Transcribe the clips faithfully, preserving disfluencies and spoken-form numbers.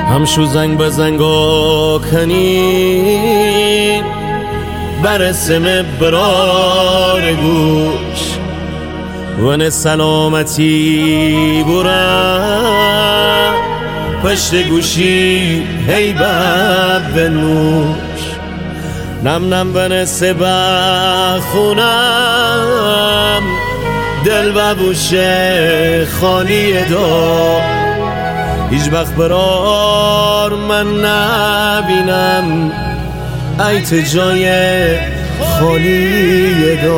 همشو زنگ به زنگ کنی برسم برار گوش ون سلامتی برم پشت گوشی هی بب نوش نم نم بنس بخونم دل ببوشه خالی دا هیچ وقت برار من نبینم ایت جای خالی دا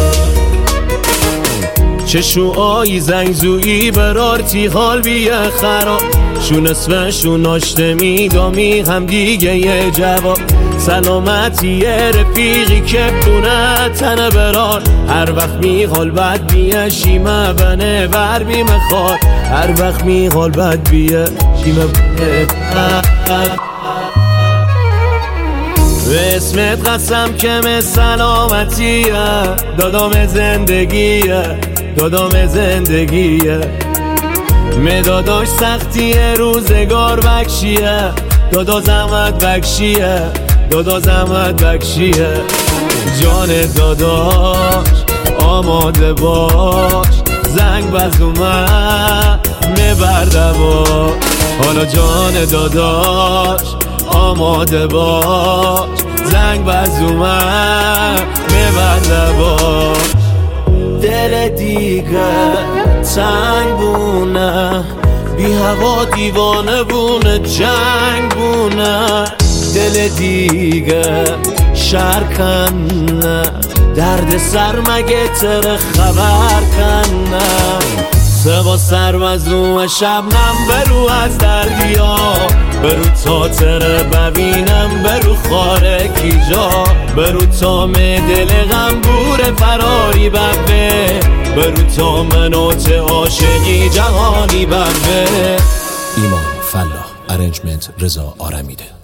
چشوهای زنگزویی برارتی حال بیه خراب شو نصفه شو ناشته میدامی هم دیگه یه جواب سلامتی رفیقی که بونه تنه برار هر وقت میخوال بد بیه شیمه بنه بر بیمه خواد هر وقت میخوال بد بیه شیمه بنه به اسمت قسم که من سلامتیه دادام زندگیه دادام زندگیه مداداش سختیه روزگار بکشیه دادا زحمت بکشیه دادا زحمت بکشیه جان داداش آماده باش زنگ بزومه میبرده باش حالا جان داداش آماده باش زنگ بزومه میبرده باش دل دیگه تنگ بونه بی هوا دیوانه بونه جنگ بونه دل دیگه شرکنه درد سر مگه تر خبر کنه سوا سر وزو شبنم برو از دردیا برو تا تره ببینم برو خاره کی جا برو تا می دل غم بور فراری ببه برو تا منوت عاشقی جهانی ببه ایمان فلاح ارنجمنت رضا آرمیده.